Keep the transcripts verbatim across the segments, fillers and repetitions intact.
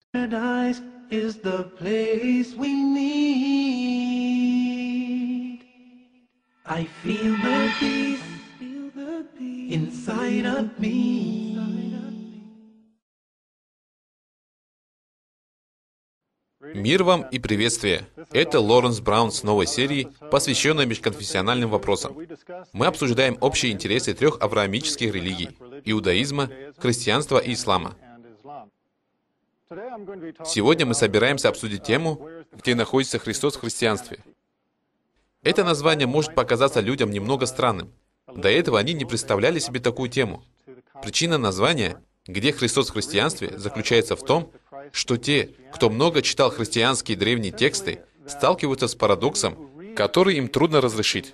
Paradise is the place we need. I feel the peace inside of me. Мир вам и приветствие! Это Лоренс Браун с новой серии, посвященной межконфессиональным вопросам. Мы обсуждаем общие интересы трех авраамических религий – иудаизма, христианства и ислама. Сегодня мы собираемся обсудить тему, где находится Христос в христианстве. Это название может показаться людям немного странным. До этого они не представляли себе такую тему. Причина названия «Где Христос в христианстве» заключается в том, что те, кто много читал христианские древние тексты, сталкиваются с парадоксом, который им трудно разрешить.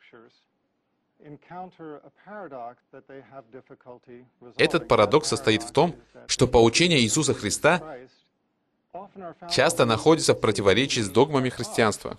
Этот парадокс состоит в том, что поучение Иисуса Христа часто находится в противоречии с догмами христианства.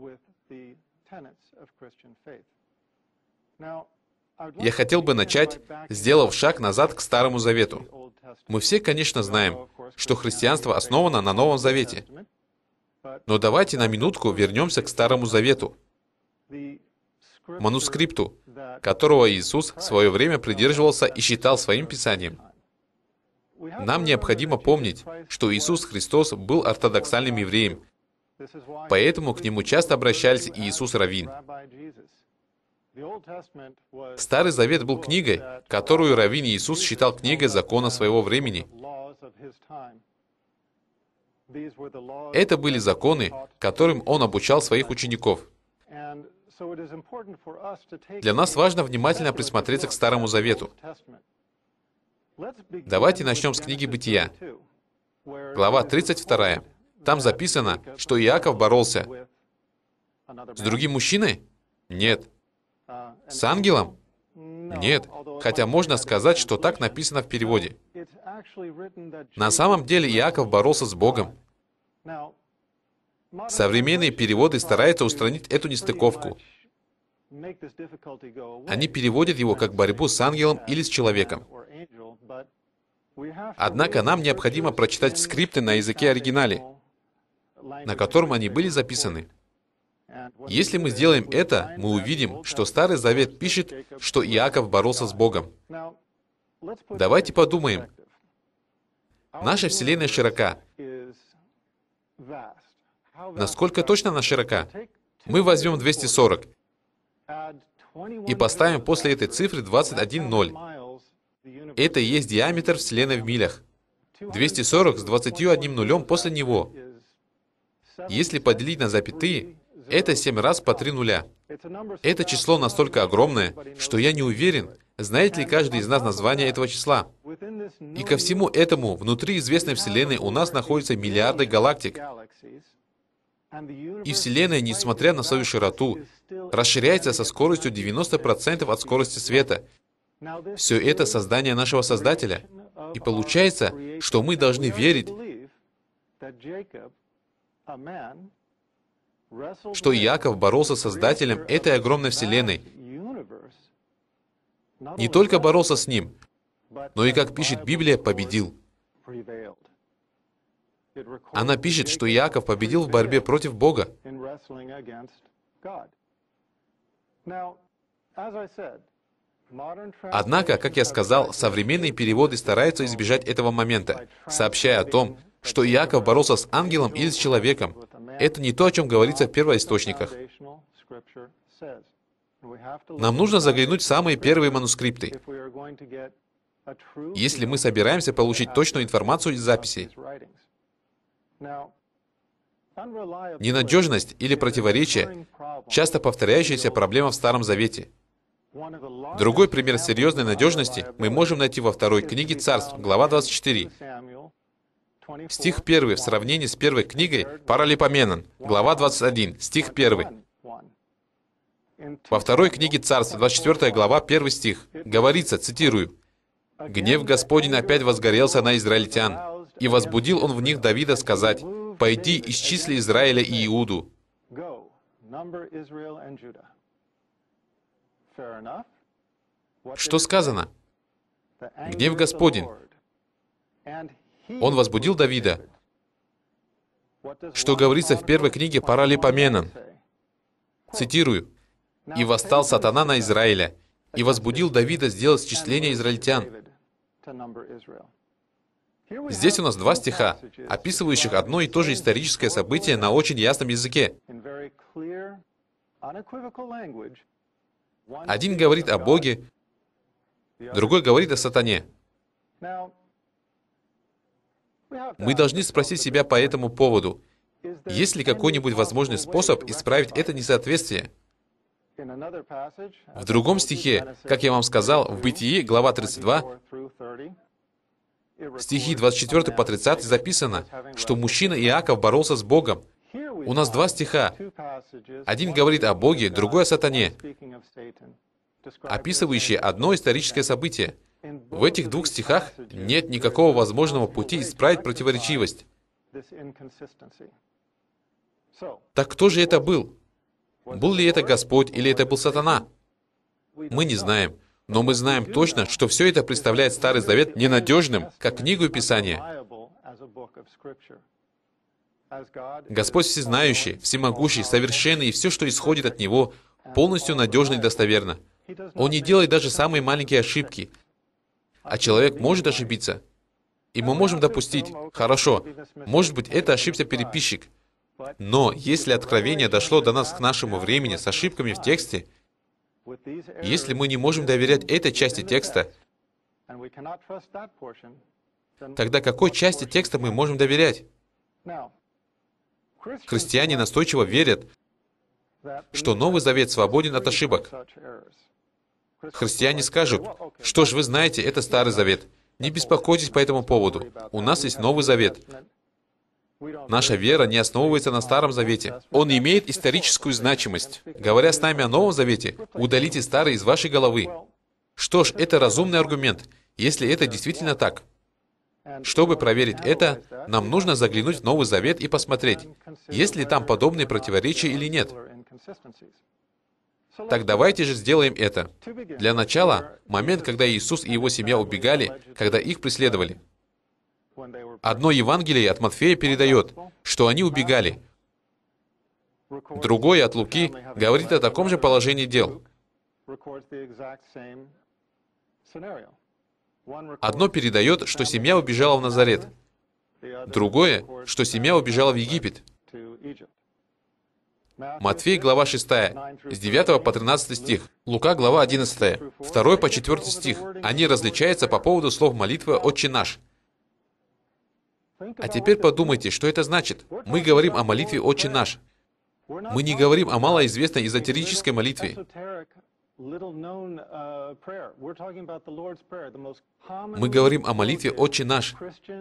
Я хотел бы начать, сделав шаг назад к Старому Завету. Мы все, конечно, знаем, что христианство основано на Новом Завете. Но давайте на минутку вернемся к Старому Завету, манускрипту, которого Иисус в свое время придерживался и считал своим писанием. Нам необходимо помнить, что Иисус Христос был ортодоксальным евреем, поэтому к нему часто обращались и Иисус Раввин. Старый Завет был книгой, которую Раввин Иисус считал книгой закона своего времени. Это были законы, которым он обучал своих учеников. Для нас важно внимательно присмотреться к Старому Завету. Давайте начнем с книги Бытия. Глава тридцать вторая. Там записано, что Иаков боролся с другим мужчиной? Нет. С ангелом? Нет. Хотя можно сказать, что так написано в переводе. На самом деле Иаков боролся с Богом. Современные переводы стараются устранить эту нестыковку. Они переводят его как борьбу с ангелом или с человеком. Однако нам необходимо прочитать скрипты на языке оригинале, на котором они были записаны. Если мы сделаем это, мы увидим, что Старый Завет пишет, что Иаков боролся с Богом. Давайте подумаем. Наша Вселенная широка. Насколько точно она широка? Мы возьмем двести сорок и поставим после этой цифры двадцать один ноль. Это и есть диаметр Вселенной в милях. двести сорок с двадцатью одним нулем после него. Если поделить на запятые, это семь раз по три нуля. Это число настолько огромное, что я не уверен, знает ли каждый из нас название этого числа. И ко всему этому, внутри известной Вселенной у нас находятся миллиарды галактик. И Вселенная, несмотря на свою широту, расширяется со скоростью девяносто процентов от скорости света. Все это создание нашего Создателя. И получается, что мы должны верить, что Иаков боролся с Создателем этой огромной Вселенной. Не только боролся с ним, но и, как пишет Библия, победил. Она пишет, что Иаков победил в борьбе против Бога. Однако, как я сказал, современные переводы стараются избежать этого момента, сообщая о том, что Иаков боролся с ангелом или с человеком. Это не то, о чем говорится в первоисточниках. Нам нужно заглянуть в самые первые манускрипты, если мы собираемся получить точную информацию из записей. Ненадежность или противоречие – часто повторяющаяся проблема в Старом Завете. Другой пример серьезной надежности мы можем найти во второй книге Царств, глава двадцать четыре. Стих первый в сравнении с первой книгой Паралипоменон, глава двадцать один, стих первый. Во второй книге Царств, двадцать четвёртая глава, первый стих, говорится, цитирую, «Гнев Господень опять возгорелся на израильтян, и возбудил он в них Давида сказать, «Пойди, исчисли Израиля и Иуду». Что сказано? Гнев Господень. Он возбудил Давида. что говорится в первой книге Паралипоменон. Цитирую. «И восстал сатана на Израиля, и возбудил Давида сделать счисление израильтян». Здесь у нас два стиха, описывающих одно и то же историческое событие на очень ясном языке. Один говорит о Боге, другой говорит о сатане. Мы должны спросить себя по этому поводу, есть ли какой-нибудь возможный способ исправить это несоответствие? В другом стихе, как я вам сказал, в Бытии, глава тридцать два, стихи двадцать четыре по тридцать записано, что мужчина Иаков боролся с Богом. У нас два стиха. Один говорит о Боге, другой о сатане, описывающие одно историческое событие. В этих двух стихах нет никакого возможного пути исправить противоречивость. Так кто же это был? Был ли это Господь или это был сатана? Мы не знаем. Но мы знаем точно, что все это представляет Старый Завет ненадежным, как книгу Писания. Господь всезнающий, всемогущий, совершенный, и все, что исходит от Него, полностью надежно и достоверно. Он не делает даже самые маленькие ошибки. А человек может ошибиться. И мы можем допустить, хорошо, может быть, это ошибся переписчик. Но если откровение дошло до нас к нашему времени с ошибками в тексте, если мы не можем доверять этой части текста, тогда какой части текста мы можем доверять? Христиане настойчиво верят, что Новый Завет свободен от ошибок. Христиане скажут, что ж, вы знаете, это Старый Завет. Не беспокойтесь по этому поводу. У нас есть Новый Завет. Наша вера не основывается на Старом Завете. Он имеет историческую значимость. Говоря с нами о Новом Завете, удалите Старый из вашей головы. Что ж, это разумный аргумент, если это действительно так. Чтобы проверить это, нам нужно заглянуть в Новый Завет и посмотреть, есть ли там подобные противоречия или нет. Так давайте же сделаем это. Для начала, момент, когда Иисус и его семья убегали, когда их преследовали. Одно Евангелие от Матфея передает, что они убегали. Другое от Луки говорит о таком же положении дел. Одно передает, что семья убежала в Назарет. Другое, что семья убежала в Египет. Матфей, глава шестая, с девятого по тринадцатый стих. Лука, глава одиннадцатая, второй по четвёртый стих. Они различаются по поводу слов молитвы «Отче наш». А теперь подумайте, что это значит. Мы говорим о молитве «Отче наш». Мы не говорим о малоизвестной эзотерической молитве. Мы говорим о молитве «Отче наш».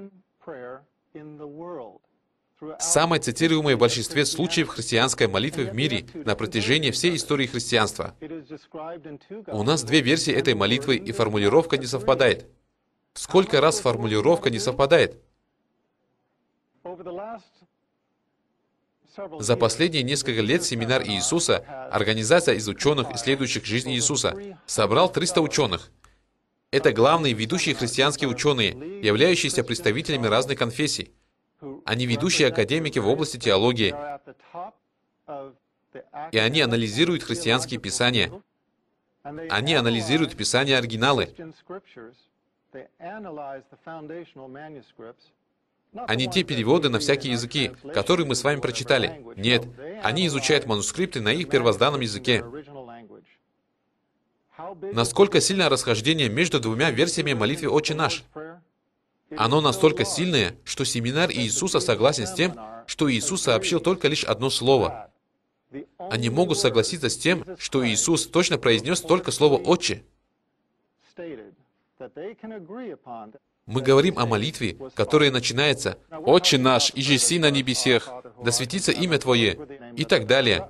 Самой цитируемой в большинстве случаев христианской молитвы в мире на протяжении всей истории христианства. У нас две версии этой молитвы, и формулировка не совпадает. Сколько раз формулировка не совпадает? За последние несколько лет семинар Иисуса, организация из ученых, исследующих жизнь Иисуса, собрал триста ученых. Это главные ведущие христианские ученые, являющиеся представителями разных конфессий. Они ведущие академики в области теологии, и они анализируют христианские писания. Они анализируют писания оригиналы. А не те переводы на всякие языки, которые мы с вами прочитали. Нет, они изучают манускрипты на их первозданном языке. Насколько сильно расхождение между двумя версиями молитвы «Отче наш»? Оно настолько сильное, что семинар Иисуса согласен с тем, что Иисус сообщил только лишь одно слово. Они могут согласиться с тем, что Иисус точно произнес только слово «Отче». Мы говорим о молитве, которая начинается «Отче наш, иже на небесех, да светится имя Твое» и так далее.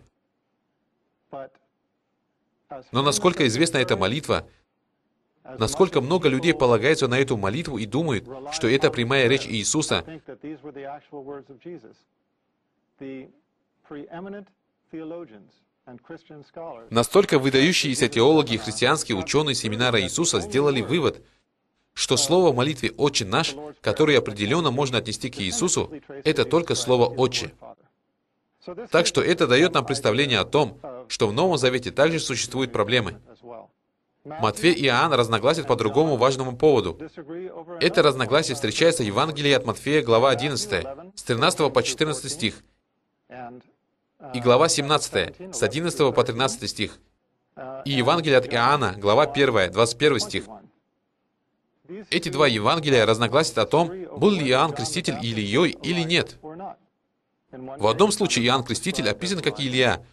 Но насколько известна эта молитва, насколько много людей полагаются на эту молитву и думают, что это прямая речь Иисуса, настолько выдающиеся теологи и христианские ученые семинара Иисуса сделали вывод, что слово в молитве «Отче наш», которое определенно можно отнести к Иисусу, это только слово «Отче». Так что это дает нам представление о том, что в Новом Завете также существуют проблемы. Матфей и Иоанн разногласят по другому важному поводу. Это разногласие встречается в Евангелии от Матфея, глава одиннадцатая, с тринадцатого по четырнадцатый стих, и глава семнадцатая, с одиннадцатого по тринадцатый стих, и Евангелие от Иоанна, глава первая, двадцать первый стих. Эти два Евангелия разногласят о том, был ли Иоанн Креститель Илией или нет. В одном случае Иоанн Креститель описан как Илия,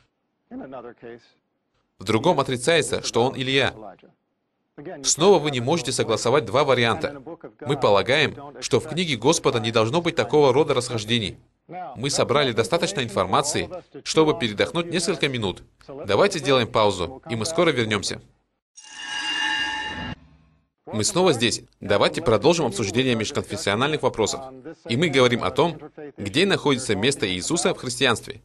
в другом отрицается, что он Илия. Снова вы не можете согласовать два варианта. Мы полагаем, что в книге Господа не должно быть такого рода расхождений. Мы собрали достаточно информации, чтобы передохнуть несколько минут. Давайте сделаем паузу, и мы скоро вернемся. Мы снова здесь. Давайте продолжим обсуждение межконфессиональных вопросов. И мы говорим о том, где находится место Иисуса в христианстве.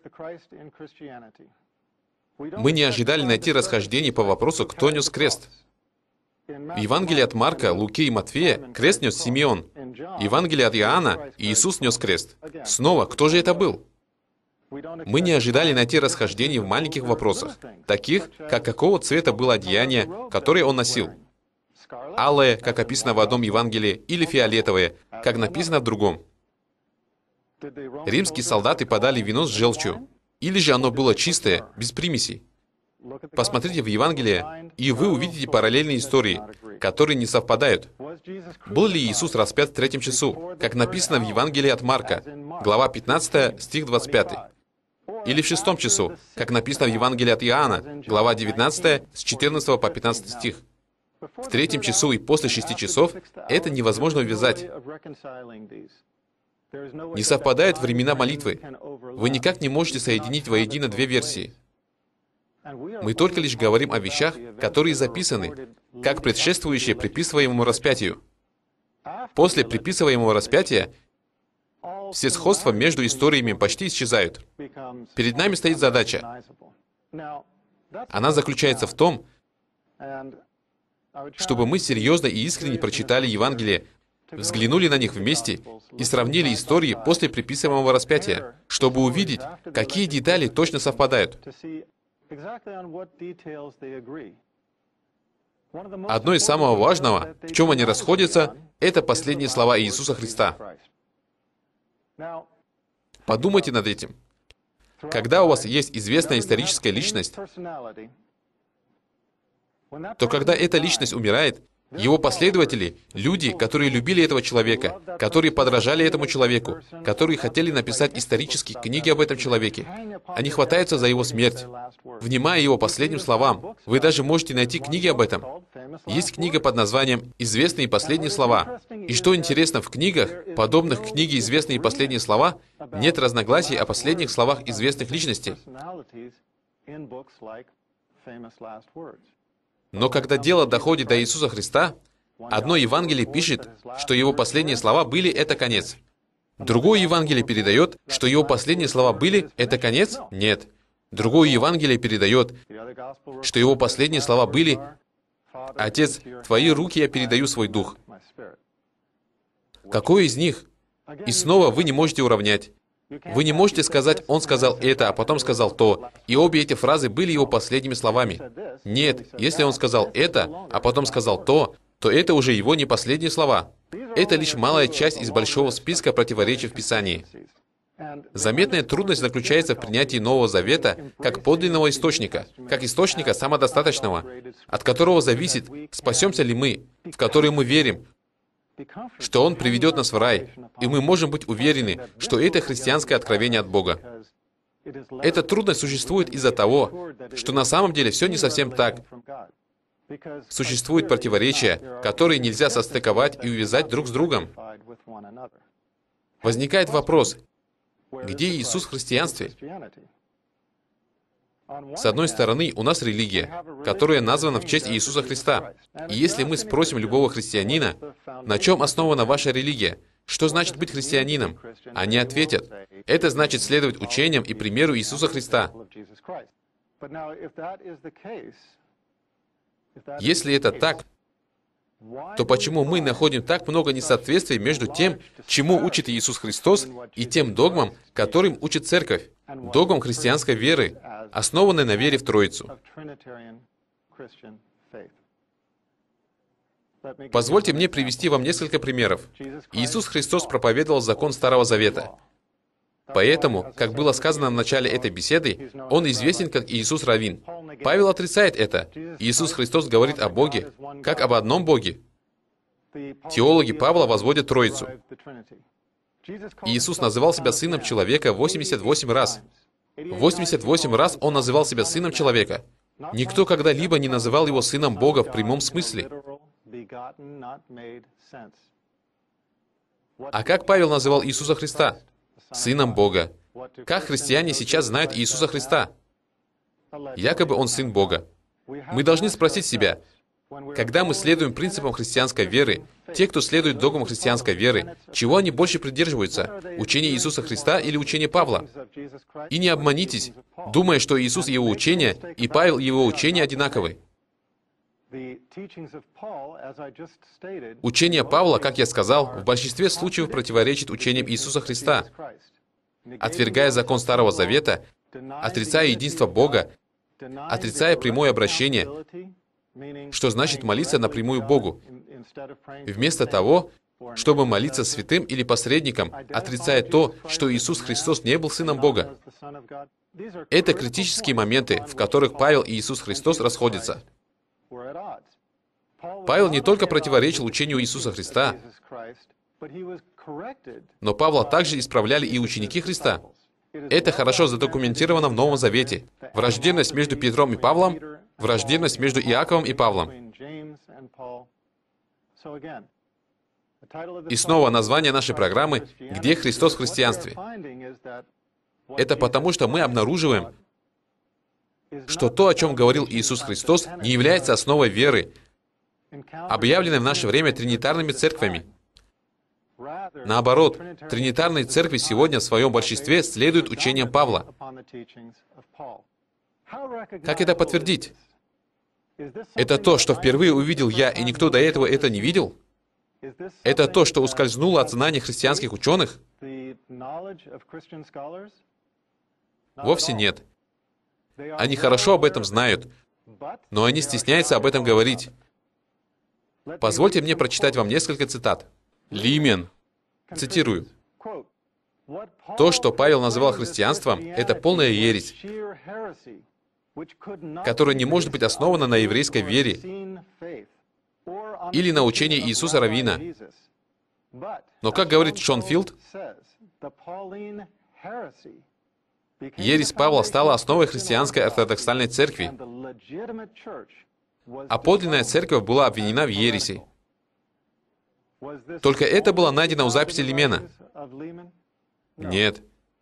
Мы не ожидали найти расхождений по вопросу, кто нес крест. В Евангелии от Марка, Луки и Матфея крест нес Симеон. В Евангелии от Иоанна Иисус нес крест. Снова, кто же это был? Мы не ожидали найти расхождений в маленьких вопросах, таких, как какого цвета было одеяние, которое он носил. Алое, как описано в одном Евангелии, или фиолетовое, как написано в другом. Римские солдаты подали вино с желчью, или же оно было чистое, без примесей. Посмотрите в Евангелие, и вы увидите параллельные истории, которые не совпадают. Был ли Иисус распят в третьем часу, как написано в Евангелии от Марка, глава пятнадцатая, стих двадцать пятый? Или в шестом часу, как написано в Евангелии от Иоанна, глава девятнадцатая, с четырнадцатого по пятнадцатый стих? В третьем часу и после шести часов это невозможно увязать. Не совпадают времена молитвы. Вы никак не можете соединить воедино две версии. Мы только лишь говорим о вещах, которые записаны, как предшествующие приписываемому распятию. После приписываемого распятия все сходства между историями почти исчезают. Перед нами стоит задача. Она заключается в том, чтобы мы серьезно и искренне прочитали Евангелие, взглянули на них вместе и сравнили истории после приписываемого распятия, чтобы увидеть, какие детали точно совпадают. Одно из самого важного, в чем они расходятся, это последние слова Иисуса Христа. Подумайте над этим. Когда у вас есть известная историческая личность, то когда эта личность умирает, его последователи, люди, которые любили этого человека, которые подражали этому человеку, которые хотели написать исторические книги об этом человеке, они хватаются за его смерть, внимая его последним словам. Вы даже можете найти книги об этом. Есть книга под названием «Известные последние слова». И что интересно, в книгах, подобных книге «Известные последние слова», нет разногласий о последних словах известных личностей. Но когда дело доходит до Иисуса Христа, одно Евангелие пишет, что его последние слова были «это конец». Другое Евангелие передает, что его последние слова были «это конец»? Нет. Другое Евангелие передает, что его последние слова были «Отец, в Твои руки я передаю свой дух». Какой из них? И снова вы не можете уравнять. Вы не можете сказать, он сказал это, а потом сказал то, и обе эти фразы были его последними словами. Нет, если он сказал это, а потом сказал то, то это уже его не последние слова. Это лишь малая часть из большого списка противоречий в Писании. Заметная трудность заключается в принятии Нового Завета как подлинного источника, как источника самодостаточного, от которого зависит, спасемся ли мы, в который мы верим, что Он приведет нас в рай, и мы можем быть уверены, что это христианское откровение от Бога. Эта трудность существует из-за того, что на самом деле все не совсем так. Существуют противоречия, которые нельзя состыковать и увязать друг с другом. Возникает вопрос, где Иисус в христианстве? С одной стороны, у нас религия, которая названа в честь Иисуса Христа. И если мы спросим любого христианина, на чем основана ваша религия, что значит быть христианином, они ответят, это значит следовать учениям и примеру Иисуса Христа. Если это так, то почему мы находим так много несоответствий между тем, чему учит Иисус Христос, и тем догмам, которым учит Церковь, догмам христианской веры, основанной на вере в Троицу? Позвольте мне привести вам несколько примеров. Иисус Христос проповедовал закон Старого Завета. Поэтому, как было сказано в начале этой беседы, Он известен как Иисус Раввин. Павел отрицает это. Иисус Христос говорит о Боге, как об одном Боге. Теологи Павла возводят Троицу. Иисус называл себя Сыном Человека восемьдесят восемь раз. восемьдесят восемь раз Он называл себя Сыном Человека. Никто когда-либо не называл Его Сыном Бога в прямом смысле. А как Павел называл Иисуса Христа? Сыном Бога. Как христиане сейчас знают Иисуса Христа? Якобы Он Сын Бога. Мы должны спросить себя, когда мы следуем принципам христианской веры, те, кто следует догмам христианской веры, чего они больше придерживаются? Учение Иисуса Христа или учение Павла? И не обманитесь, думая, что Иисус и Его учение, и Павел и Его учение одинаковы. Учение Павла, как я сказал, в большинстве случаев противоречит учениям Иисуса Христа. Отвергая закон Старого Завета, отрицая единство Бога, отрицая прямое обращение, что значит молиться напрямую Богу, вместо того, чтобы молиться святым или посредником, отрицая то, что Иисус Христос не был Сыном Бога. Это критические моменты, в которых Павел и Иисус Христос расходятся. Павел не только противоречил учению Иисуса Христа, но Павла также исправляли и ученики Христа. Это хорошо задокументировано в Новом Завете. Враждебность между Петром и Павлом, враждебность между Иаковом и Павлом. И снова название нашей программы «Где Христос в христианстве?». Это потому, что мы обнаруживаем, что то, о чем говорил Иисус Христос, не является основой веры, объявленной в наше время тринитарными церквями. Наоборот, тринитарные церкви сегодня в своем большинстве следуют учениям Павла. Как это подтвердить? Это то, что впервые увидел я, и никто до этого это не видел? Это то, что ускользнуло от знания христианских ученых? Вовсе нет. Они хорошо об этом знают, но они стесняются об этом говорить. Позвольте мне прочитать вам несколько цитат. Лимен. Цитирую. «То, что Павел называл христианством, это полная ересь, которая не может быть основана на еврейской вере или на учении Иисуса Раввина. Но, как говорит Шон Филд, ересь Павла стала основой христианской ортодоксальной церкви, а подлинная церковь была обвинена в ереси. Только это было найдено у записи Лимена? Нет.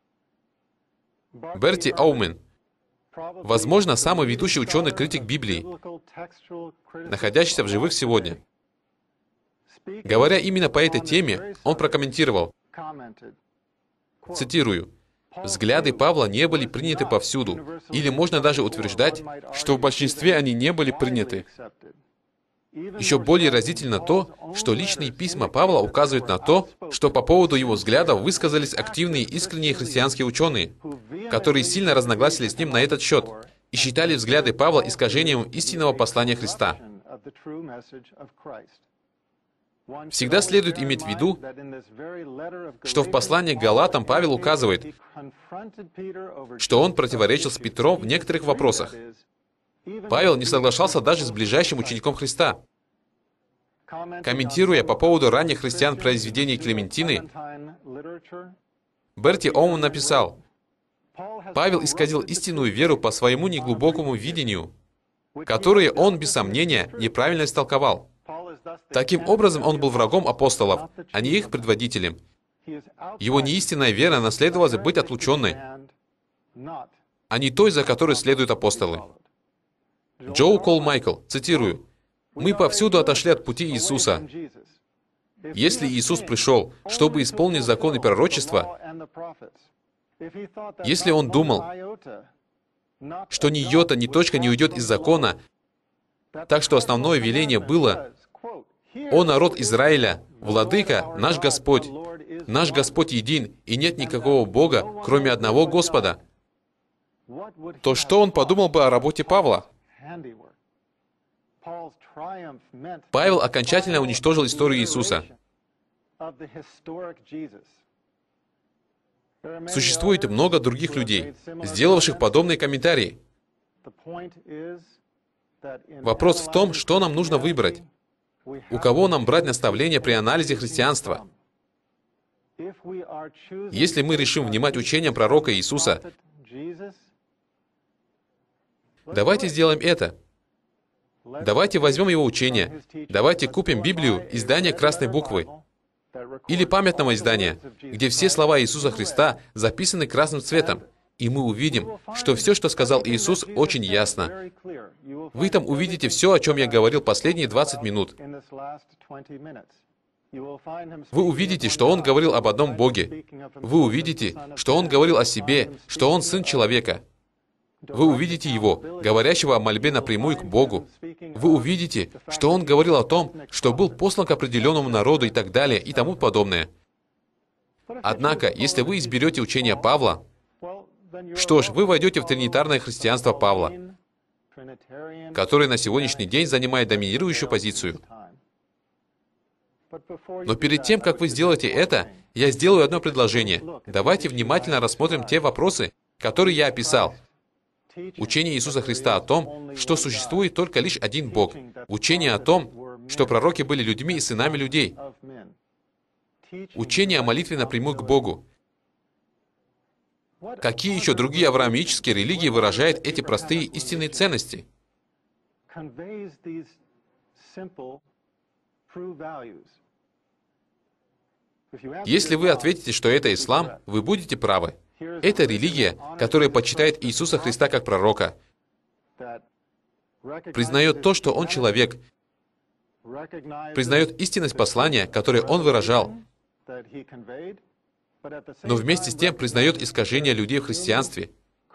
Берти Оумен, возможно, самый ведущий ученый-критик Библии, находящийся в живых сегодня. Говоря именно по этой теме, он прокомментировал, цитирую, «Взгляды Павла не были приняты повсюду, или можно даже утверждать, что в большинстве они не были приняты». Еще более разительно то, что личные письма Павла указывают на то, что по поводу его взглядов высказались активные искренние христианские ученые, которые сильно разногласили с ним на этот счет и считали взгляды Павла искажением истинного послания Христа. Всегда следует иметь в виду, что в послании к Галатам Павел указывает, что он противоречил с Петром в некоторых вопросах. Павел не соглашался даже с ближайшим учеником Христа. Комментируя по поводу ранних христиан произведений Клементины, Берти Оуэн написал, «Павел исказил истинную веру по своему неглубокому видению, которое он, без сомнения, неправильно истолковал. Таким образом, он был врагом апостолов, а не их предводителем. Его неистинная вера наследовалась быть отлученной, а не той, за которой следуют апостолы». Джоу Кол Майкл, цитирую, «Мы повсюду отошли от пути Иисуса. Если Иисус пришел, чтобы исполнить закон и пророчества, если Он думал, что ни йота, ни точка не уйдет из закона, так что основное веление было «О народ Израиля, Владыка, наш Господь, наш Господь един, и нет никакого Бога, кроме одного Господа», то что он подумал бы о работе Павла? Павел окончательно уничтожил историю Иисуса. Существует много других людей, сделавших подобные комментарии. Вопрос в том, что нам нужно выбрать. У кого нам брать наставления при анализе христианства? Если мы решим внимать учениям пророка Иисуса, давайте сделаем это. Давайте возьмем его учение. Давайте купим Библию, издание красной буквы, или памятного издания, где все слова Иисуса Христа записаны красным цветом, и мы увидим, что все, что сказал Иисус, очень ясно. Вы там увидите все, о чем я говорил последние двадцать минут. Вы увидите, что Он говорил об одном Боге. Вы увидите, что Он говорил о себе, что Он Сын Человека. Вы увидите Его, говорящего о мольбе напрямую к Богу. Вы увидите, что Он говорил о том, что был послан к определенному народу и так далее, и тому подобное. Однако, если вы изберете учение Павла, что ж, вы войдете в тринитарное христианство Павла, которое на сегодняшний день занимает доминирующую позицию. Но перед тем, как вы сделаете это, я сделаю одно предложение. Давайте внимательно рассмотрим те вопросы, которые я описал. Учение Иисуса Христа о том, что существует только лишь один Бог. Учение о том, что пророки были людьми и сынами людей. Учение о молитве напрямую к Богу. Какие еще другие авраамические религии выражают эти простые истинные ценности? Если вы ответите, что это ислам, вы будете правы. Это религия, которая почитает Иисуса Христа как пророка, признает то, что Он человек, признает истинность послания, которое Он выражал, но вместе с тем признает искажения людей в христианстве.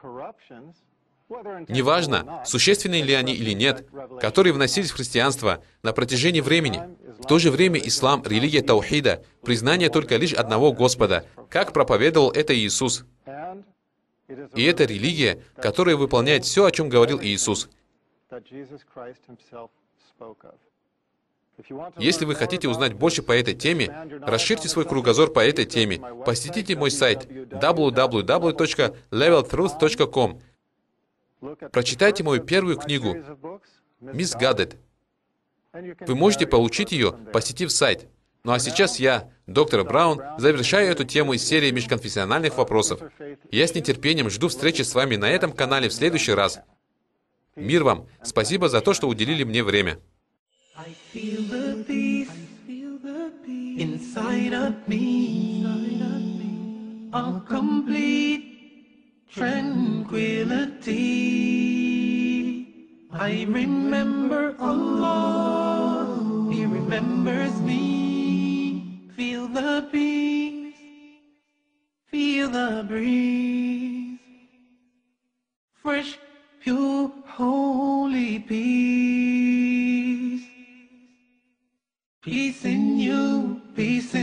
Неважно, существенные ли они или нет, которые вносились в христианство на протяжении времени. В то же время ислам, религия таухида, признание только лишь одного Господа, как проповедовал это Иисус. И это религия, которая выполняет все, о чем говорил Иисус. Если вы хотите узнать больше по этой теме, расширьте свой кругозор по этой теме. Посетите мой сайт дабл ю дабл ю дабл ю точка левел труth точка ком. Прочитайте мою первую книгу «Misguided». Вы можете получить ее, посетив сайт. Ну а сейчас я, доктор Браун, завершаю эту тему из серии межконфессиональных вопросов. Я с нетерпением жду встречи с вами на этом канале в следующий раз. Мир вам! Спасибо за то, что уделили мне время. I feel the peace inside of me, a complete tranquility. I remember Allah, He remembers me. Feel the peace, feel the breeze, fresh, pure, holy peace. Peace in you, peace